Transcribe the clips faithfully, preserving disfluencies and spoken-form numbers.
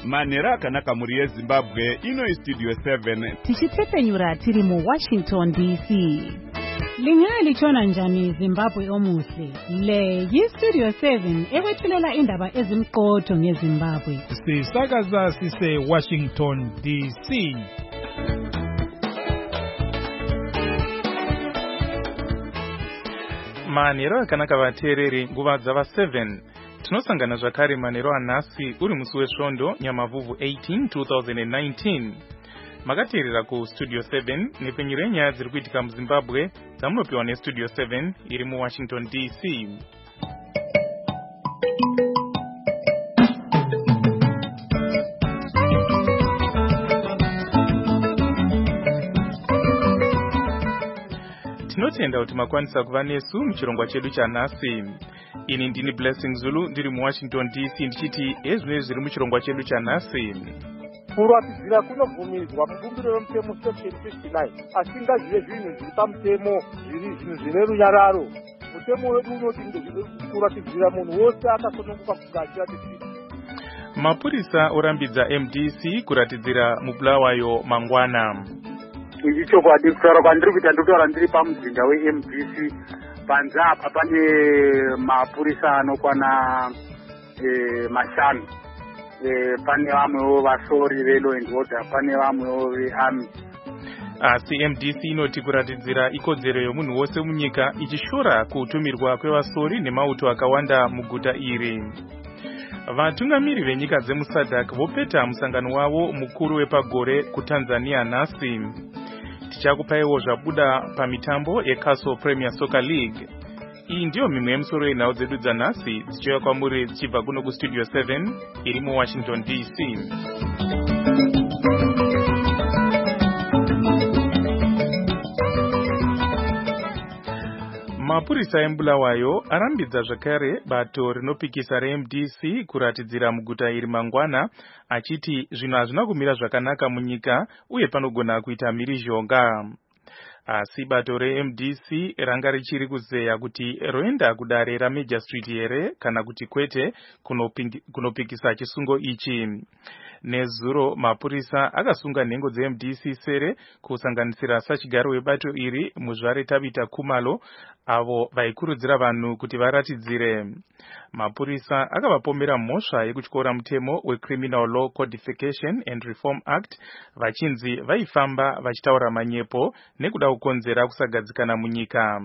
Manhero akanaka muri yeZimbabwe, ino iStudio seven. Tichitsepenyura tiri mu Washington D C. Lingaya lichona njani Zimbabwe omuhle. Le yiStudio seven ekwethulela indaba ezimqotho ngeZimbabwe. Sisakaza sise Washington D C. Manhero akanaka vateereri nguva dzava seven. Tinosangana zvakare manhero anhasi uri musi wesvondo Nyamavhuvhu eighteen twenty nineteen. Makateerera ku Studio seven nepenyero yenyaya dziri kuitika muZimbabwe dzamunopiwa neStudio seven iri muWashington D C. Tinotenda kuti makwanisa kuva nesu muchirongwa chedu chanhasi. Ini ndini Blessing Zulu ndiri muWashington D C ndichiti ezvinezvi zviri muchirongwa chedu chanhasi. Kuratidzira kunobvumidzwa mubumbiro remutemo section fifty-nine asi ngazvive zvinhu zviri pamutemo zviri zvinhu zvine runyararo. Mutemo wedu unoti kuratidzira munhu wose akasununguka kunge achiratidzira. Mapurisa orambidza M D C kuratidzira mubulawayo mangwana. Ichokwadi kutaura kwandiri kuita ndotaura ndiri pamuzinda we-M D C. Panze apa pane mapurisa anokwana mashanu. Pane vamwewo vasori ve-law and order, pane vamwewo ve-army. Asi M D C inoti kuratidzira ikodzero yomunhu wose munyika ichishora kutumirwa kwevasori nemauto akawanda muguta iri. Vatungamiri venyika dzemuSADC vopeta musangano wavo mukuru wepagore kuTanzania nhasi. Tichakupaiwo zvabuda pamitambo yeCastle Premier Soccer League. Iyi ndiyo mimwe yemusoro yenhau dzedu dzanhasi dzichiuya kwamuri dzichibva kuno kuStudio seven iri muWashington D C. Mapurisa embulawayo arambidza zvakare bato rinopikisa reM D C kuratidzira muguta iri mangwana achiti zvinhu hazvina kumira zvakanaka munyika uye panogona kuita mhirizhonga. Asi bato reM D C ranga richiri kuzeya kuti roenda kudare raMajor Street here kana kuti kwete kunopikisa chisungo ichi. Nezuro mapurisa akasunga nhengo dzeM D C sere kusanganisira sachigaro webato iri muzvare Tabita Khumalo avo vaikurudzira vanhu kuti varatidzire. Mapurisa akavapomera mhosva yekutyora mutemo weCriminal Law Codification and Reform Act vachinzi vaifamba vachitaura manyepo nekuda kukonzera kusagadzikana munyika.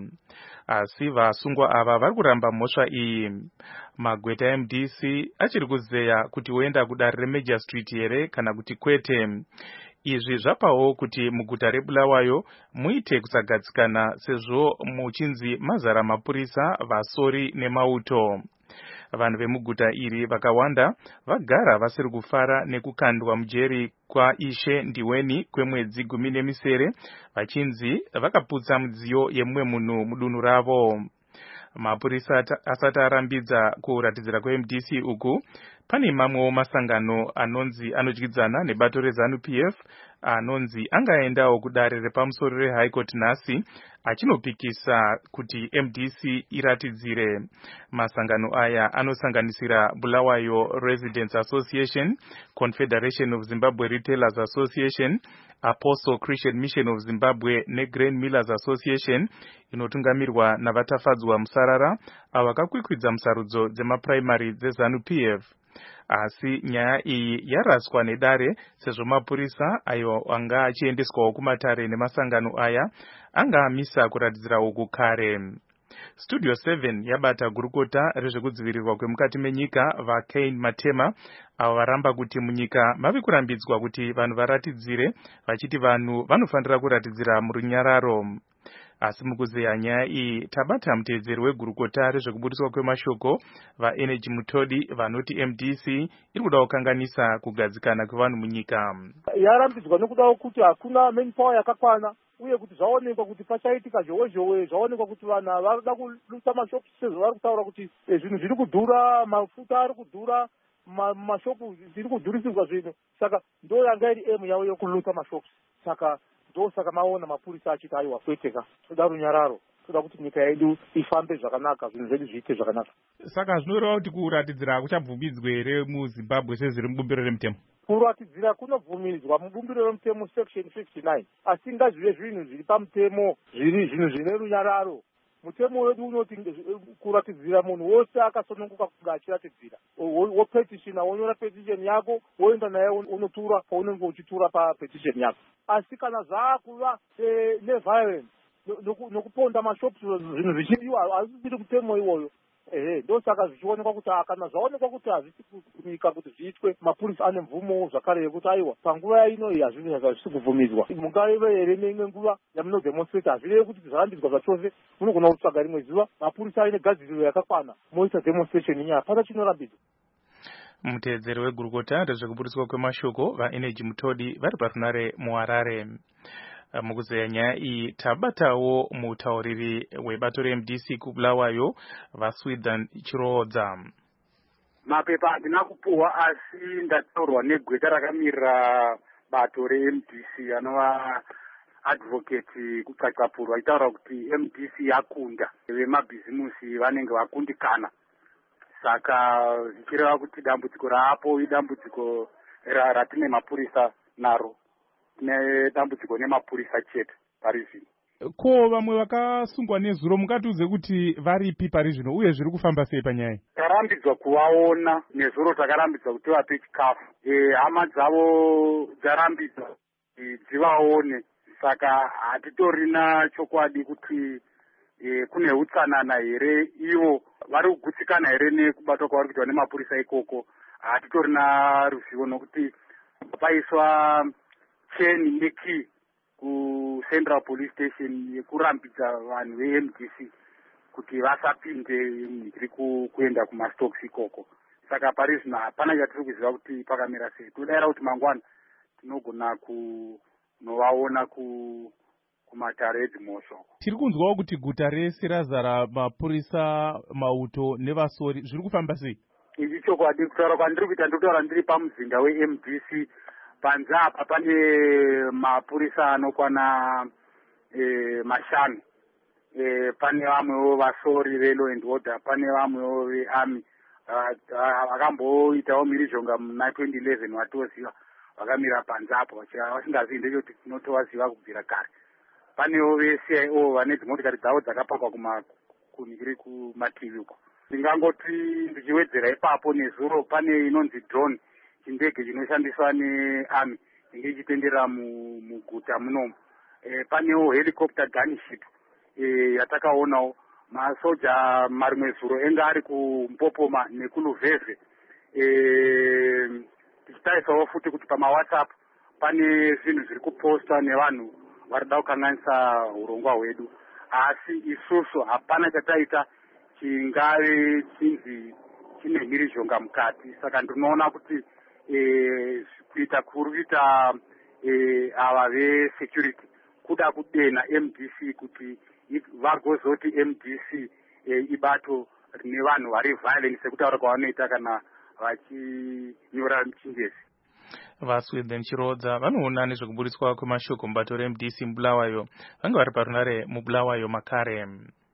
Asi vasungwa ava vari kuramba mhosva iyi. Magweta M D C achiri kuzeya kuti woenda kudare reMajor Street here kana kuti kwete. Izvi zvapawo kuti muguta reBulawayo muite kusagadzikana sezvo muchinzi mazara mapurisa, vasori nemauto. Vanhu vemuguta iri vakawanda vagara vasiri kufara nekukandwa mujeri kwaIshe Ndiweni kwemwedzi gumi nemisere vachinzi vakaputsa midziyo yemumwe munhu mudunhu ravo. Mapurisa asati arambidza kuratidzira kweM D C uku, pane mamwewo masangano anonzi anodyidzana nebato reZANU P F anonzi angaendawo kudare repamusoro reHigh Court nhasi achinopikisa kuti M D C iratidzire. Masangano aya anosanganisira Bulawayo Residents Association, Confederation of Zimbabwe Retailers Association, Apostle Christian Mission of Zimbabwe neGrain Millers Association inotungamirwa navatafadzwa musarara avo vakakwikwidza musarudzo dzemapuraimari dzeZANU P F. Asi nyaya iyi yaraswa nedare sezvo mapurisa ayo anga achiendeswawo kumatare nemasangano aya anga amisa kuratidzira uku kare. Studio seven yabata gurukota rezvekudzivirirwa kwemukati menyika vaKane Matema avo varamba kuti munyika mave kurambidzwa kuti vanhu varatidzire vachiti vanhu vanofanira kuratidzira murunyararo. Asi mukuzeya nyaya iyi tabata muteedzeri wegurukota rezvekubudiswa kwemashoko vaEnergy Mutodi vanoti M D C iri kuda kukanganisa kugadzikana kwevanhu munyika. Yarambidzwa nekuda kuti hakuna manpower yakakwana uye kuti zvaonekwa kuti pachaitika zhowe zhowe zvaonekwa kuti vanhu varikuda kuluta mashopu sezvo vari kutaura kuti zvinhu zviri kudhura, mafuta ari kudhura, mashopu zviri kudhurisirwa zvinhu. Saka ndo yanga iri emu yavo yokuluta mashopu. Saka ndo saka maona mapurisa achiti aiwa kweteka toda runyararo, toda kuti nyika yedu ifambe zvakanaka, zvinhu zvedu zviite zvakanaka. Saka zvinoreva kuti kuratidzira kuchabvumidzwe here muZimbabwe sezviri mubumbiro remutemo? kuratidzira kunobvumidzwa mubumbiro remutemo section fifty-nine asi ngazvive zvinhu zviri pamutemo zviri zvinhu zvine runyararo. Mutemo wedu unoti kuratidzira munhu wose akasununguka kunge achiratidzira, wopetitiona wonyora petition yako woenda naye unotura paunenge uchitura papetition yako. Asi kana zvaakuva neviolence nokuponda mashops zvinhu zvichidiwa hazvisiri mutemo iwoyo. Ehe, ndo saka zvichionekwa kuti kana zvaonekwa kuti hazvisi kunyika kuti zviitwe, mapurisa ane mvumo zvakare yekuti aiwa panguva ino iyi hazvisi kubvumidzwa. Mungaive here neimwe nguva yamunodemonstrate, hazvirevi kuti zvarambidzwa zvachose, munogona kutsvaga rimwe zuva mapurisa aine gadziriro yakakwana moita demonstration inyaya pana chinorambidzwa. Muteedzeri wegurukota rezvekuburiswa kwemashoko vaenergy Mutodi vari parunare muHarare. Mukuzeya nyaya iyi tabatawo mutauriri webato re M D C kuBulawayo vaSweden Chirodza. Mapepa handina kupuhwa asi ndataurwa negweta rakamirira bato re M D C anova advocate kutsvatsvapurwa itaura kuti M D C yakunda vemabhizimusi vanenge vakundikana, saka zvichireva kuti dambudziko raapo idambudziko ratine mapurisa naro, tine dambudziko nemapurisa chete pari zvino. Ko vamwe vakasungwa nezuro mungatiudze kuti varipi pari zvino uye zviri kufamba sei panyaya? Tarambidzwa kuvaona nezuro, takarambidzwa kuti vape chikafu. E, hama dzavo dzarambidzwa dzivaone, saka hatitorina chokwadi kuti e, kune utsanana here, ivo vari kugutsikana here nekubatwa kwavari kuitwa nemapurisa ikoko. Hatitorina ruzivo nokuti paiswa cheni yeki ku Central Police Station yekurambidza vanhu ve-M D C kuti vasapinde mhiri kuenda kumastocks ikoko. Saka pari zvino hapana chatiri kuziva kuti pakamira sei. Todaira kuti mangwana tinogona kunovaona kumatare edzimhosva. Tiri kunzwawo kuti guta rese razara mapurisa, mauto nevasori, zviri kufamba sei? Ichi chokwadi, kutaura kwandiri kuita ndotaura ndiri pamuzinda we-M D C. Panze apa pane mapurisa anokwana e, mashanu. E, pane vamwewo vasori ve-law and order, pane vamwewo ve-army vakamboitawo mhirizhonga muna twenty eleven watoziva vakamira panze apo vasingazivi ndechoti tinotovaziva kubvira kare. Panewo ve-C I O vane dzimotikari dzavo dzakapakwa kunikiri kumativi uko. Ndingangoti ndichiwedzera ipapo nezuro pane inonzi drone, chindege chinoshandiswa nearmy inge ichitenderera muguta munomu. E, panewo helicopter gunship e, yatakaonawo masoja marimwe zuro enga ari kuMpopoma nekuluvhevhe. E, tichitarisawo futi kuti pamaWhatsApp pane zvinhu zviri kupostwa nevanhu varida kukanganisa urongwa hwedu, asi isusu hapana chataita chingave chinzi chine mhirizhonga mukati. Saka ndinoona kuti e, kuita kuri kuita e, ava vesecurity kuda kudena M D C kuti vagozoti M D C e, ibato rine vanhu vari violent sekutaura kwavanoita kana vachinyora muchingezi. VaSweden Chirodza vanoona nezvekuburiswa kwemashoko mubato re M D C muBulawayo vange vari parunare muBulawayo makare.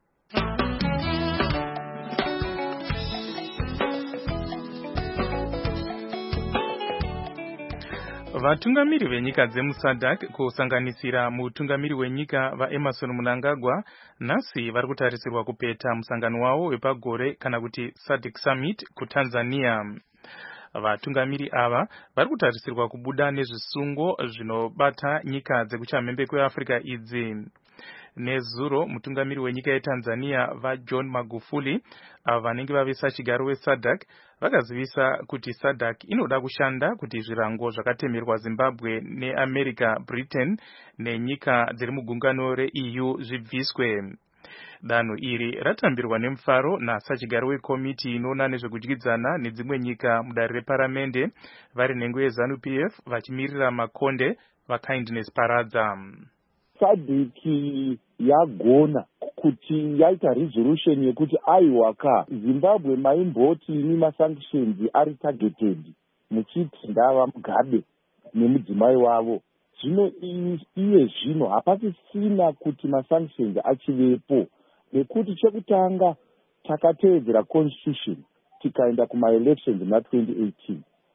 Vatungamiri venyika dzemuSADC kusanganisira mutungamiri wenyika vaEmerson Mnangagwa nhasi vari kutarisirwa kupeta musangano wavo wepagore kana kuti SADC Summit kuTanzania. Vatungamiri ava vari kutarisirwa kubuda nezvisungo zvinobata nyika dzekuchamhembe kweAfrica idzi. Nezuro mutungamiri wenyika yeTanzania vaJohn Magufuli ava vanenge vave sachigaro weSADC vakazivisa kuti SADC inoda kushanda kuti zvirango zvakatemerwa Zimbabwe neAmerica, Britain nenyika dziri mugungano reE U zvibviswe. Danho iri ratambirwa nemufaro nasachigaro wekomiti inoona nezvekudyidzana nedzimwe nyika mudare reparamende vari nhengo yeZANU P F vachimirira Makonde vaKindness Paradza. SADC yagona kuti yaita resolution yekuti aiwaka Zimbabwe maimboti ini masanctions ari targeted muchiti ndava Mugabe nemudzimai wavo. Zvino iye zvino hapasisina kuti masanctions achivepo nekuti chekutanga takateedzera constitution tikaenda kumaelections na twenty eighteen.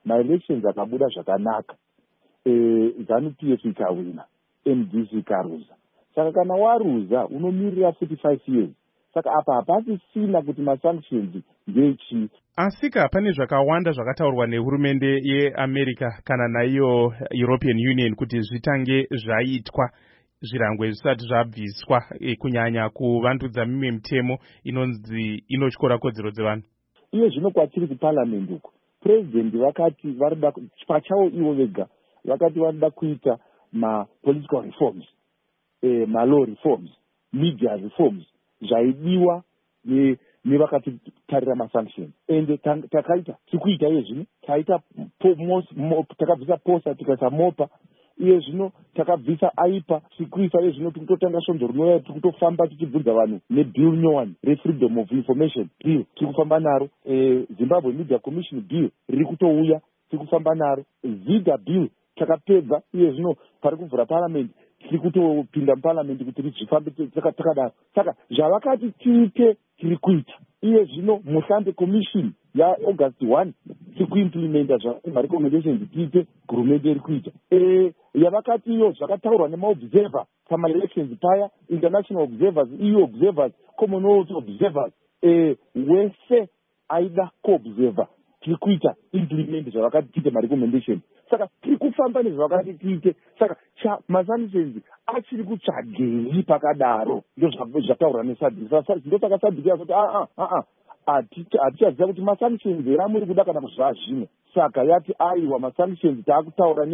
maelections akabuda zvakanaka, e, zanu P F ikawina, M D C ikaruza. Saka kana waruza unomirira forty-five years. Saka apa hapasisina kuti masanctions ndechi. Asika pane zvakawanda zvakataurwa nehurumende yeAmerica kana naiyo European Union kuti zvitange zvaitwa zvirangwe zvisati zvabviswa, e, kunyanya kuvandudza mimwe mitemo inonzi inotyora kodzero dzevanhu. Iye zvino kwatiri kuparliament uko, president vakati varida pachavo ivo vega vakati varida kuita ma political reforms, eh, ma law reforms, media reforms zvaidiwa ne nevakati tarira masanction. Ende takaita tikuita iye zvino taita takabvisa posta tikaisa mopa, iye zvino takabvisa aipa tikuisa iye zvino tikutotanga svonzo rinouya tikutofamba tichibvunza vanhu nebill nyowani refreedom of information bill tikufamba naro, e, Zimbabwe Media Commission bill riri kutouya tikufamba naro, Zida bill takapedza, iye zvino pari kuvhura parliament tiri kutopinda muparliament kuti rizvifambe takadaro. Saka zvavakati tiite tiri kuita. Iye zvino Muhlambe commission yaAugust one tiri kuimplementa zvarecommendation tiite hurumende iri kuita. E, yavakati iyo zvakataurwa nemaobserver pamaelections paya, international observers, E U observers, Commonwealth observers, e, wese aida kuobserver tiri kuita implement zvavakati tiite marecommendation. Saka tiri kufamba nezvavakati tiite. Saka masanctions achiri kutsvagei pakadaro, ndizvo zvataurwa nesadhiki. Ndosaka sadhiki yazoti a a a hatichaziva kuti masanctions era muri kuda kana kuzvazvino. Saka yati aiwa masanctions taakutaura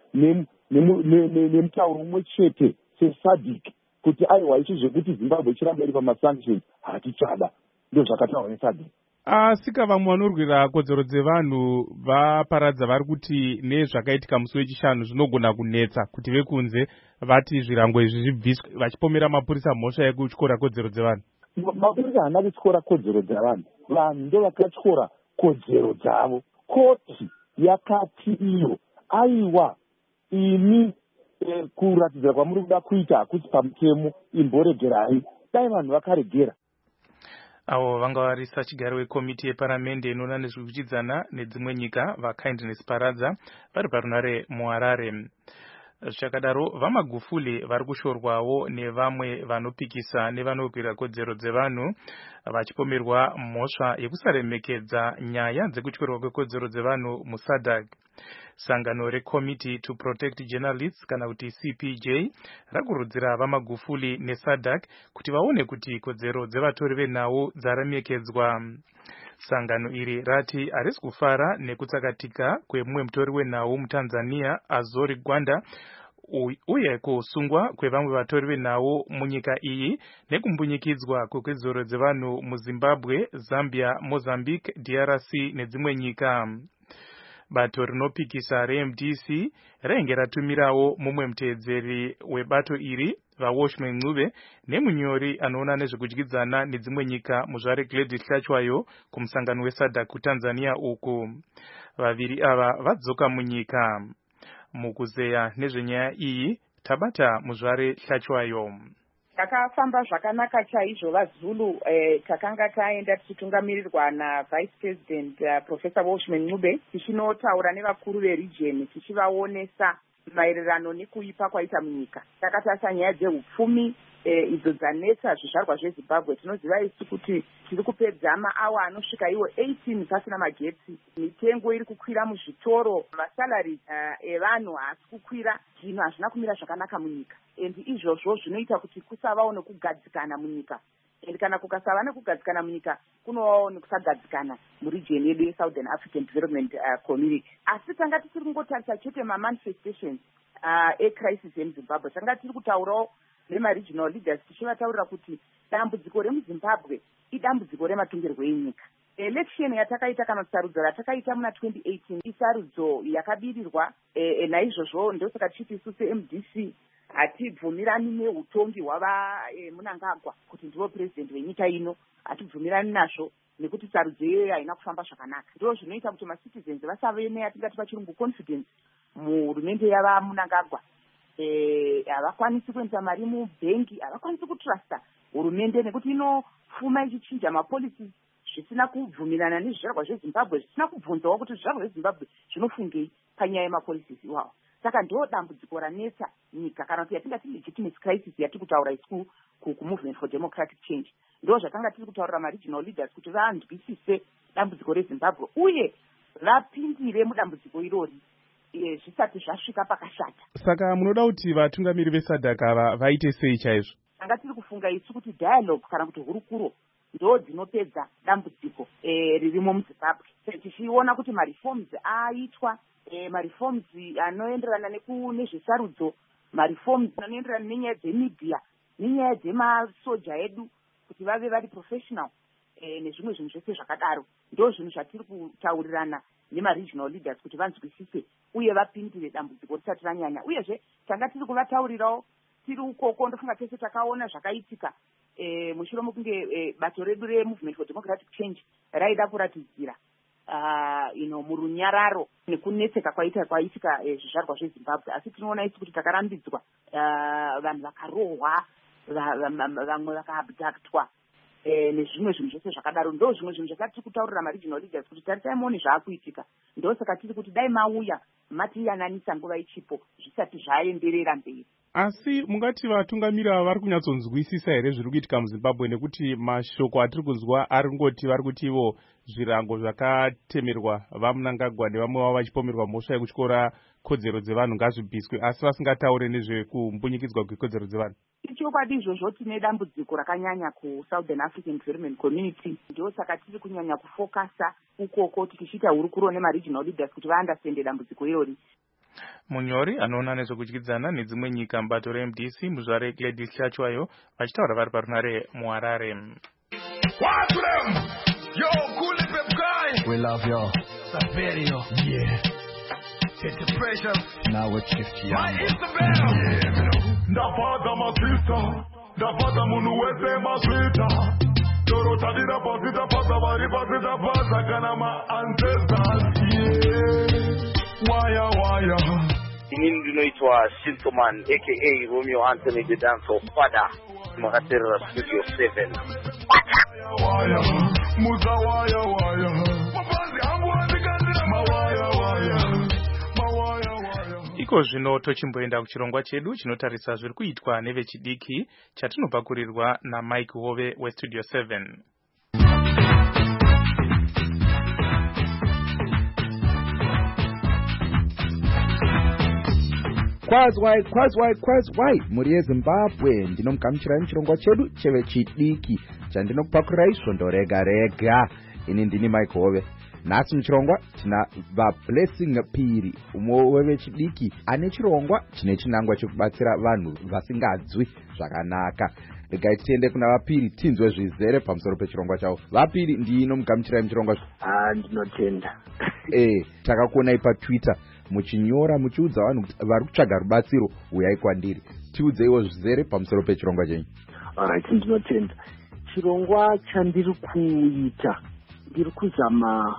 nemutauro umwe chete sesadhiki kuti aiwa ichi zvekuti Zimbabwe ichiramba iri pamasanctions hatichada. Ndizvo zvakataurwa nesadhiki. Asika vamwe vanorwira kodzero dzevanhu vaparadza vari kuti nezvakaitika musi wechishanu zvinogona kunetsa kuti vekunze vati zvirango izvi zvibviswe, vachipomera mapurisa mhosva yekutyora kodzero dzevanhu. Mapurisa haana kutyora kodzero dzevanhu, vanhu ndo vakatyora kodzero dzavo. Koti yakati iyo aiwa ini e, kuratidza kwamuri kuda kuita hakusi pamutemo, imboregerai. Dai vanhu vakaregera. Avo vanga vari sachigaro wekomiti yeparamende inoona nezvekuchidzana nedzimwe nyika vaKindness Paradza vari parunare muHarare. Zvichakadaro vaMagufuli vari kushorwawo nevamwe vanopikisa nevanorwira kodzero dzevanhu vachipomerwa mhosva yekusaremekedza nyaya dzekutyorwa kwekodzero dzevanhu muSADC. Sangano reCommittee to Protect Journalists kana kuti C P J rakurudzira vaMagufuli neSADC kuti vaone kuti kodzero dzevatori venhau dzaremekedzwa. Sangano iri rati harisi kufara nekutsakatika kwemumwe mutori wenhau muTanzania Azori Gwanda uye kusungwa kwevamwe vatori venhau munyika iyi nekumbunyikidzwa kwekodzero dzevanhu muZimbabwe, Zambia, Mozambique, D R C nedzimwe nyika. Bato rinopikisa reM D C rainge ratumirawo mumwe muteedzeri webato iri vaWashman Ncube nemunyori anoona nezvekudyidzana nedzimwe nyika muzvare Gladys Hlachwayo kumusangano weSADC kuTanzania uku. Vaviri ava vadzoka munyika. Mukuzeya nezvenyaya iyi tabata muzvare Hlachwayo. Takafamba zvakanaka chaizvo vaZulu, eh, takanga taenda tichitungamirirwa naVice President uh, Professor Washman Ncube tichinotaura nevakuru veregion tichivaonesa maererano nekuipa kwaita munyika. Takatarisa nyaya dzehupfumi eh, idzo dzanetsa zvizvarwa zveZimbabwe. Tinoziva isu kuti tiri kupedza maawa anosvika iwo eighteen pasina magetsi, mitengo iri kukwira muzvitoro, masalari uh, evanhu haasi kukwira, zvinhu hazvina kumira zvakanaka munyika. Endi izvozvo zvinoita kuti kusavawo nekugadzikana munyika. Endi kana kukasava nekugadzikana munyika kunovawo nekusagadzikana muregion yedu yeSouthern African Development uh, Community. Asi tanga tisiri kungotarisa chete mamanifestations uh, ecrisis yemuZimbabwe. Tanga tiri kutaurawo nemaregional leaders tichivataurira kuti dambudziko remuZimbabwe idambudziko rematongerwo enyika. Election yatakaita kana sarudzo ratakaita muna twenty eighteen isarudzo yakabirirwa, e, e, naizvozvo ndosaka tichiti isu seM D C hatibvumirani neutongi hwava e, Mnangagwa kuti ndivo president wenyika ino. Hatibvumirani nazvo nekuti sarudzo iyoyo haina kufamba zvakanaka. Ndo zvinoita kuti macitizens vasave neyatingati pachirungu confidence muhurumende yava Mnangagwa. Eh, havakwanisi kuendesa mari mubhengi, havakwanisi kutrusta hurumende nekuti inofuma ichichinja mapolicies zvisina kubvumirana nezvizvarwa zvezimbabwe, zvisina kubvunzawo kuti zvizvarwa zvezimbabwe zvinofungei panyaya yemapolicies iwawo. Saka ndo dambudziko ranetsa nyika, kana kuti yatingati legitimate crisis yatiri kutaura isiku kumovement for democratic change. Ndo zvakanga tiri kutaurira maregional leaders kuti vanzwisise dambudziko rezimbabwe uye vapindire mudambudziko irori zvisati zvasvika pakashata. Saka munoda kuti vatungamiri vesadhaka vaite sei chaizvo? Tanga tiri kufunga isu kuti dialogue kana kuti hurukuro ndo dzinopedza dambudziko ririmo muZimbabwe. Tichiona kuti mareforms aitwa, mareforms anoenderana nezvesarudzo, mareforms anoenderana nenyaya dzemedia, nenyaya dzemasoja edu kuti vave vari professional nezvimwe zvinhu zvese zvakadaro. Ndo zvinhu zvatiri kutaurirana nemaregional leaders kuti vanzwisise uye vapindire dambudziko risati ranyanya. Uyezve tanga tiri kuvataurirawo tiri ukoko, ndofunga tese takaona zvakaitika mushure mokunge bato redu removement for democratic change raida kuratidzira ino murunyararo nekunetseka kwaita kwaitika zvizvarwa zvezimbabwe. Asi tinoona isi kuti takarambidzwa, vanhu vakarohwa, vamwe vakaabductwa nezvimwe zvinhu zvese zvakadaro. Ndo zvimwe zvinhu zvakati kutaurira maregional leaders kuti tarisai muone zvaakuitika. Ndo saka tiri kuti dai mauya matiyananisa nguva ichipo zvisati zvaenderera mberi. Asi mungati vatungamiri ava vari kunyatsonzwisisa here zviri kuitika muZimbabwe? Nekuti mashoko atiri kunzwa ari kungoti vari kuti ivo zvirango zvakatemerwa vaMnangagwa nevamwe vavo vachipomerwa mhosva yekutyora kodzero dzevanhu ngazvibviswe, asi vasingataure nezvekumbunyikidzwa kwekodzero dzevanhu. Ichokwadi izvozvo tine dambudziko rakanyanya kuSouthern African Development Community. Ndio saka tiri kunyanya kufokasa ukoko tichiita hurukuro nemaregional leaders kuti vaandastende dambudziko irori. Munyori anoona nezvekudyidzana nedzimwe nyika mubato reM D C muzvare Gladys Chachwayo vachitaura vari parunare muHarare. We love you. Saverio. Yeah. Get the pressure. Now it's fifty. Why is the bell? Yeah. Ndapata masita. Ndapata munu wese masita. Toro tadira pasita pasa vari pasita pasa kana ma ancestors. Yeah. Waya waya. Inini ndinoitwa Shintoman aka Romeo Anthony the Dancer Father makaterera Studio seven. Waya waya. Muza waya waya. Mabanzi hangu andikandira mawaya waya. Mawaya waya. Iko zvino tochimboenda kuchirongwa chedu chinotarisa zviri kuitwa nevechidiki chatinopakurirwa naMike Hove weStudio seven. Kwazwai, kwazwai, kwazwai, muri yeZimbabwe, ndinomugamuchirai muchirongwa chedu chevechidiki chandinokupakurai svondo rega rega. Ini ndini Mike Hove. Nhasi muchirongwa tina vaBlessing Piri, umwe wevechidiki ane chirongwa chine chinangwa chekubatsira vanhu vasingadzwi zvakanaka. Regai tiende kuna vaPiri tinzwe zvizere pamusoro pechirongwa chavo. VaPiri ndinomugamuchirai muchirongwa. Ah, ndinotenda. Eh, takakuonai paTwitter muchinyora muchiudza vanhu kuti vari kutsvaga rubatsiro, uyai kwandiri. Tiudzeiwo zvizere pamusoro pechirongwa chenyu. Alright, ndinotenda. Chirongwa chandiri kuita ndiri kuzama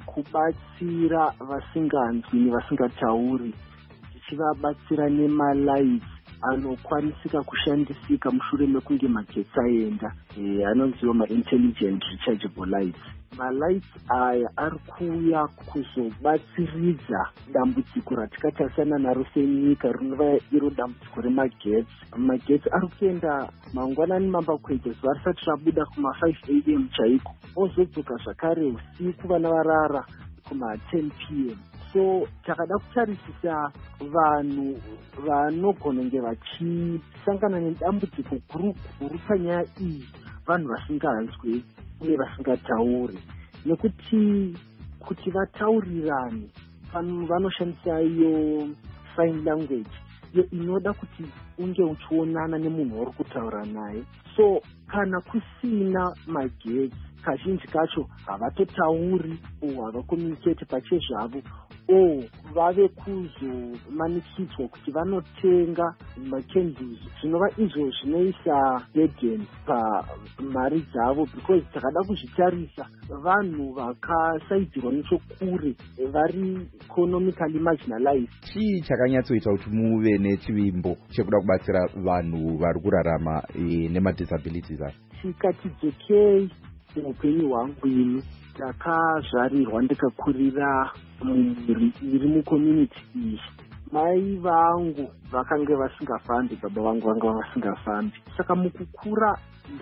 kubatsira vasinganzwi nevasingatauri, tichivabatsira nemalights anokwanisika kushandisika mushure mekunge magetsi aenda, e, anonziwa ma-intelligent rechargeable lights. Malights aya ari kuuya kuzobatsiridza dambudziko ratikatarisana naro senyika rinova iro dambudziko remagetsi. Magetsi ari kuenda mangwanani mambakwedza zuva risati rabuda kuma five a m chaiko, ozodzoka zvakare usiku vana varara kuma ten p m. So takada kutarisisa vanhu vanogona kunge vachisangana nedambudziko guru guru panyaya iyi, vanhu vasinganzwi uye vasingatauri, nekuti kuti vataurirane vanoshandisa iyo sign language iyo inoda kuti unge uchionana nemunhu uri kutaura naye. So kana kusina magetsi kazhinji kacho havatotauri o havakomunicate pachezvavo o vave kuzomanikidzwa kuti vanotenga macandles, zvinova izvo zvinoisa burden pamari dzavo, because takada kuzvitarisa vanhu vakasaidzirwa nechokure vari economically marginalized. Chii chakanyatsoita kuti muve nechivimbo chekuda kubatsira vanhu vari kurarama e, nemadisabilities aya? Tikati dzokei muupenyu hwangu ini ndakazvarirwa ndikakurira mumhuri iri mucommunity iyi. Mai vangu vakanga vasingafambi, baba vangu vanga vasingafambi. Saka mukukura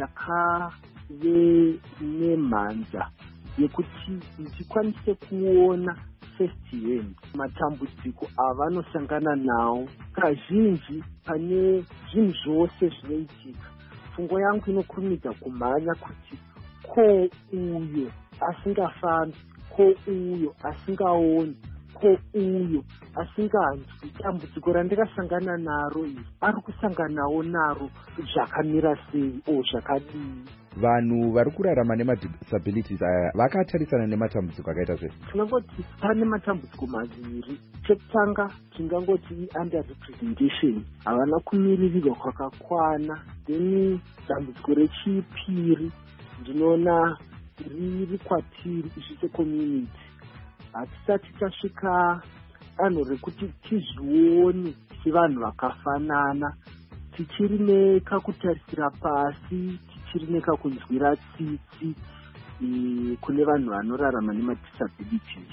ndakave nemhanza yekuti ndikwanise kuona first hand matambudziko avanosangana nawo. Kazhinji pane zvinhu zvose zvinoitika, pfungwa yangu inokurumidza kumhanya kuti ko uyo asingafambi, ko uyo asingaoni, ko uyo asinganzwi dambudziko randikasangana naro iri ari kusanganawo naro zvakamira sei o zvakadii. Vanhu vari kurarama nemadisabilities aya vakatarisana nematambudziko akaita sei? Tinangoti pane matambudziko maviri. Chekutanga tingangoti i-underrepresentation, havana kumiririrwa kwakakwana. Then dambudziko rechipiri ndinoona riri kwatiri isu secommunity, hatisati tasvika danho rekuti tizvione sevanhu vakafanana, tichiri nekakutarisira pasi, tichiri nekakunzwira tsitsi e, kune vanhu vanorarama nemadisabilities.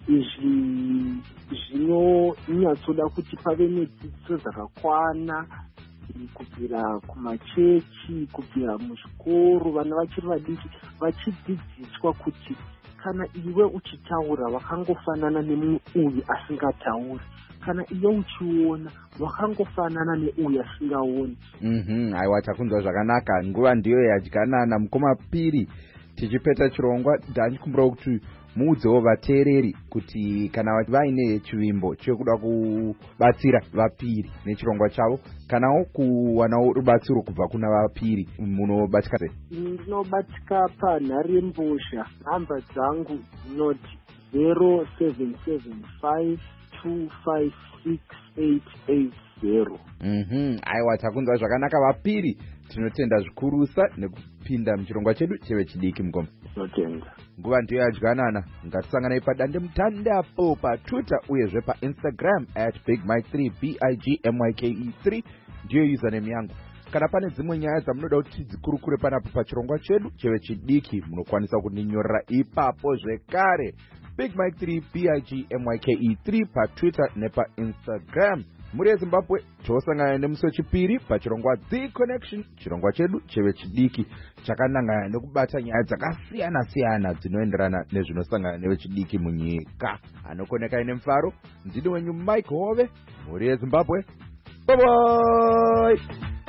Izvi zvinonyatsoda kuti pave nedzidziso dzakakwana kubvira kumachechi, kubvira muzvikoro, vana vachiri vadiki vachidzidziswa kuti kana iwe uchitaura wakangofanana nemumwe uyu asingatauri, kana iwe uchiona wakangofanana neuyu asingaoni. Mhm, aiwa takunzwa zvakanaka. Nguva ndiyo yadyanana. Mukoma piri tichipeta chirongwa ndanikumbira kuti muudzewo vateereri kuti kana vaine chivimbo chekuda kubatsira vapiri nechirongwa chavo, kanawo kuwanawo rubatsiro kubva kuna vapiri, munobatsika sei? Ndinobatsika panharembozha. Nhamba dzangu dzinoti zero seven seven five two five six eight eight zero. Mhm, aiwa takunzwa zvakanaka vapiri. Tinotenda zvikurusa nekupinda muchirongwa chedu cheve chidiki mugoma. Tinotenda. Nguva ndiyo yadyanana. Ngatisanganai padande mutandapo paTwitter uyezve paInstagram at big mike three b i g m y k e three ndiyo username yangu. Kana pane dzimwe nyaya dzamunoda kuti tidzikurukure panapo pachirongwa chedu cheve chidiki, munokwanisa kuninyorera ipapo zvekare. big mike three b i g m y k e three paTwitter nepaInstagram. Muri yeZimbabwe tosangana nemusi wechipiri pachirongwa The Connection, chirongwa chedu cheve chidiki chakanangana nekubata nyaya dzakasiyana siyana dzinoenderana nezvinosangana nevechidiki munyika. Anokoneka ine mufaro, ndini wenyu Mike Hove. Muri yeZimbabwe, bye bye.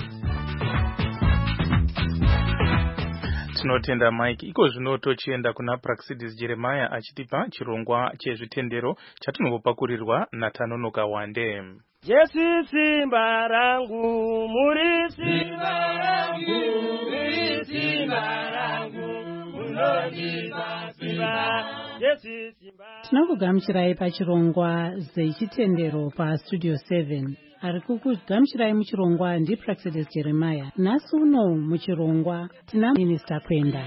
Tinotenda Mike. Iko zvino tochienda kuna Praxidis Jeremiah achitipa chirongwa chezvitendero chatinopakurirwa naTanonoka Wande. Jesu simba rangu, muri simba rangu, muri simba rangu, munondipa simba, Jesu simba. Tinokugamuchirai pachirongwa zechitendero paStudio seven. Ari kukugamuchirai muchirongwa ndiPraxidis Jeremiah. Nhasi uno muchirongwa tina Minister Kwenda.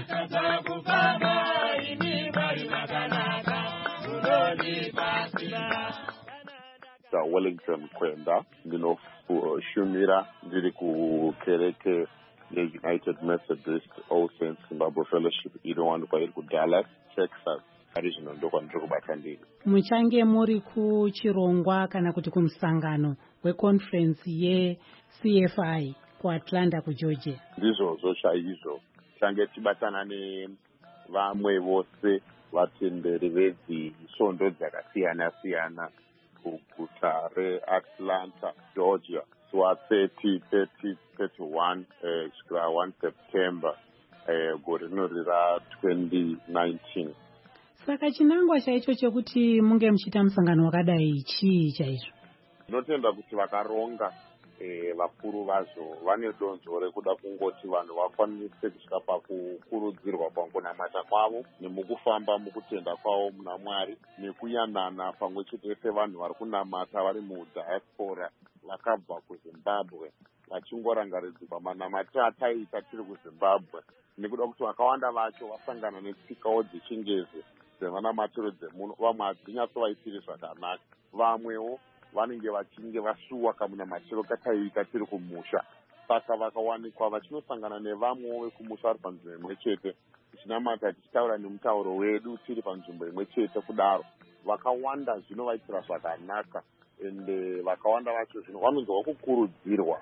Wellington Kwenda ndinoshumira ndiri kukereke yeUnited Methodist All Saints Zimbabwe Fellowship inowanikwa iri kuDallas, Texas. Ari zvino ndo kwandiri kubata ndiri. Muchange muri kuchirongwa kana kuti kumusangano weconference yeC F I kuAtlanta kuGeorgia. Ndizvozvo chaizvo. Change tibatana nevamwe vose vatenderi vezisvondo dzakasiyana siyana kuguta reAtlanta, Georgia, zuva thirty, thirty, thirty-one kusvikira uh, one September uh, gore rinori ra twenty nineteen. Saka chinangwa chaicho chekuti munge muchiita musangano wakadai chii chaizvo? Tinotenda kuti vakaronga vakuru vazvo vane donzvo rekuda kungoti vanhu vakwanise kusvika pakukurudzirwa pakunamata kwavo nemukufamba mukutenda kwavo muna Mwari nekuyanana pamwe chete sevanhu vari kunamata vari mudiaspora vakabva kuZimbabwe vachingorangaridzwa manamatiro ataita tiri kuZimbabwe, nekuda kuti vakawanda vacho vasangana netsikawo dzechingezi dzevanamatiro dzemuno. Vamwe hadzinyatsovaitiri zvakanaka, vamwewo vanenge vachinge vasuwa kamunamatiro kataiita tiri kumusha. saka vakawanikwa vachinosangana nevamwewo vekumusha vari panzvimbo imwe chete, tichinamata tichitaura nemutauro wedu tiri panzvimbo imwe chete. Kudaro vakawanda zvinovaitira zvakanaka, ende vakawanda vacho zvino vanonzwa kukurudzirwa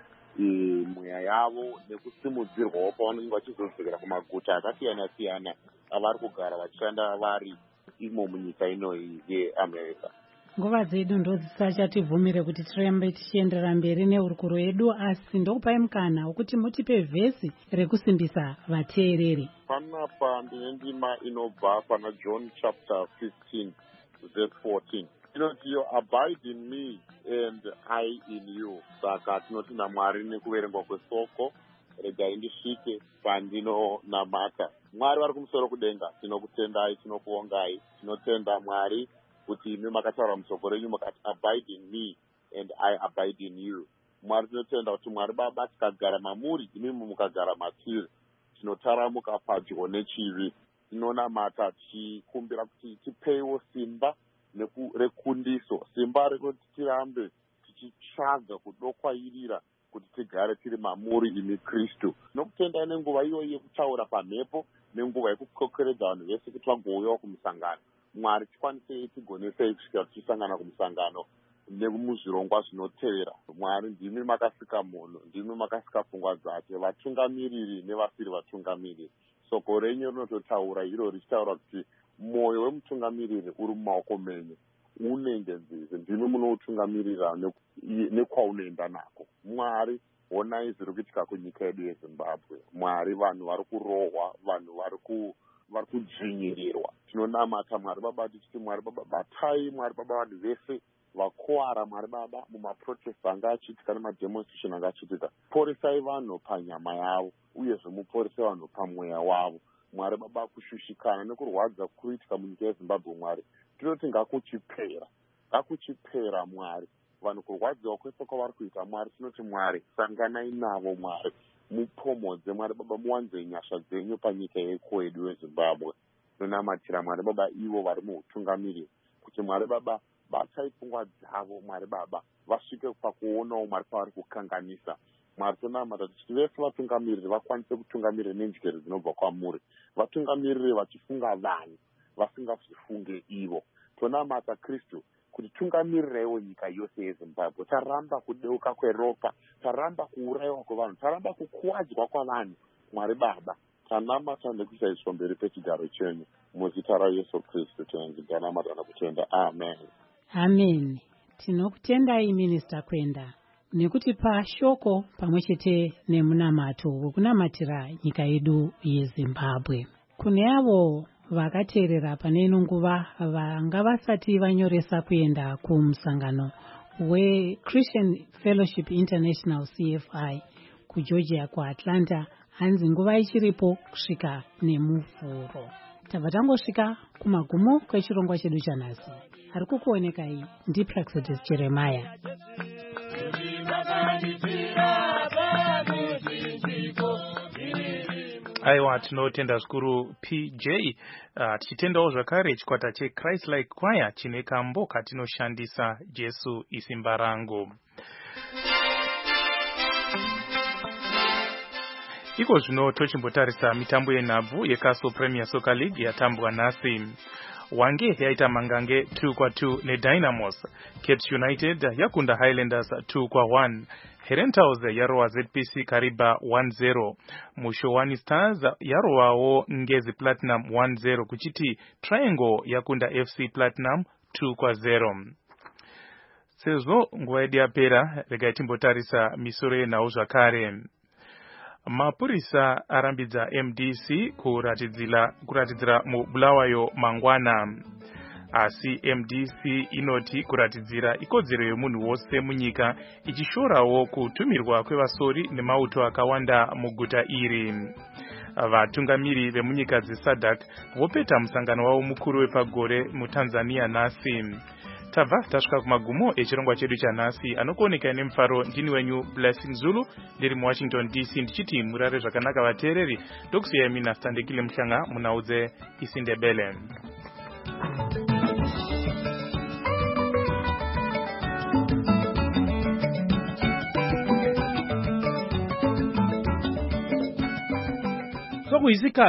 mweya yavo nekusimudzirwawo pavanenge vachizodzokera kumaguta akasiyana siyana avari kugara vachishanda vari imo munyika inoyi yeAmerica. Nguva dzedu ndo dzisachativhumire kuti tirambe tichienderera mberi neurukuro yedu, asi ndokupai mukana wekuti mutipe vhesi rekusimbisa vateereri. Panapa ndine ndima inobva pana John chapter fifteen verse fourteen. Inoti, abide in me and I in you. Saka tinoti naMwari nekuverengwa kwesoko, regai ndisvike pandinonamata. Mwari vari kumusoro kudenga, tinokutendai, tinokuongai, tinotenda Mwari kuti imi makataura musoko renyu mukati abide in me and I abide in you. Mwari tinotenda kuti Mwari Baba tikagara mamuri, imi mukagara matiri, tinotaramuka padyo nechivi. Tinonamata tichikumbira kuti tipeiwo simba rekundiso, simba rekuti tirambe tichitsvaga kudokwairira kuti tigare tiri mamuri imi Kristu. Nokutenda nenguva iyoyi yekutaura pamhepo nenguva yekukokeredza vanhu vese kuti vangouyawo kumusangano. Mwari tikwanisei tigonesei kusvika tichisangana kumusangano nemuzvirongwa zvinotevera. Mwari ndimi makasika munhu, ndimi makasika pfungwa dzake, vatungamiriri nevasiri vatungamiriri. Soko renyu rinototaura iro richitaura kuti mwoyo wemutungamiriri uri mumaoko menyu, unenge nzizi, ndimi munoutungamirira nekwaunoenda nako. Mwari, onai zviri kuitika kunyika yedu yeZimbabwe. Mwari, vanhu vari kurohwa, vanhu vari kudzvinyirirwa. Tinonamata Mwari Baba tichiti Mwari Baba batai, Mwari Baba vanhu vese vakuwara, Mwari Baba mumaprotest anga achiitika nemademonstration anga achiitika. Poresai vanhu panyama yavo, uyezve muporesai vanhu pamweya wavo. Mwari Baba kushushikana nekurwadza kuitika munyika yeZimbabwe. Mwari tinoti ngakuchipera, ngakuchipera Mwari. Vanhu kurwadziwa kwese kwavari kuita Mwari, tinoti Mwari sanganai navo Mwari, mupomodze Mwari Baba, muwanze nyasha dzenyu panyika yedu yeZimbabwe. Tonamatira Mwari Baba ivo vari muutungamiriri kuti Mwari Baba batai pfungwa dzavo Mwari Baba vasvike pakuonawo Mwari pavari kukanganisa. Mwari tonamata kuti vese vatungamiriri vakwanise kutungamirira nenjere dzinobva kwamuri, vatungamiriri vachifunga vanhu vasingafunge ivo. Tonamata Kristu kuti tungamirireiwo nyika yose yeZimbabwe. Taramba kudeuka kweropa, taramba kuurayiwa kwevanhu, taramba kukuwadzwa kwavanhu. Mwari Baba tanamata nekusaiswa mberi pechigaro chenyu, muzita raYesu Kristu tanamata nekutenda. Amen. Amen. Tinokutendai Minista Kwenda nekuti pashoko pamwe chete nemunamato wekunamatira nyika yedu yeZimbabwe. Kune avo vakateerera pane ino nguva vanga vasati vanyoresa kuenda kumusangano weChristian Fellowship International C F I kuGeorgia kuAtlanta, hanzi nguva ichiripo kusvika nemuvhuro. Tabva tangosvika kumagumo kwechirongwa chedu chanhasi. Ari kukuonekai ndiPraxedis Jeremiah. Aiwa, tinotenda zvikuru P J. Uh, tichitendawo zvakare chikwata cheChrist Like Choir chine kambo katinoshandisa Jesu isimba rangu. Iko zvino tochimbotarisa mitambo yenhabvu yeCastle Premier Soccer League yatambwa nhasi. Wange yaita mangange two kwa two neDynamos. Cape United yakunda Highlanders two kwa one. Herentals yarowa Z P C Kariba one zero. Mushowani Stars yarowawo Ngezi Platinum one zero. Kuchiti Triangle yakunda F C Platinum two kwa zero. Sezvo nguva yedu yapera, regai timbotarisa misoro yenhau zvakare. Mapurisa arambidza M D C kuratidzira kuratidzira mubulawayo mangwana. Asi M D C inoti kuratidzira ikodzero yemunhu wose munyika, ichishorawo kutumirwa kwevasori nemauto akawanda muguta iri. Vatungamiri vemunyika dzeSADC vopeta musangano wavo mukuru wepagore muTanzania nhasi. Tabva tasvika kumagumo echirongwa chedu chanhasi. Anokuoneka nemufaro ndini wenyu Blessing Zulu, ndiri muWashington D C ndichiti murare zvakanaka vateereri. Ndokusiyai mina Standekile Mhlanga munaudze isindebele. isika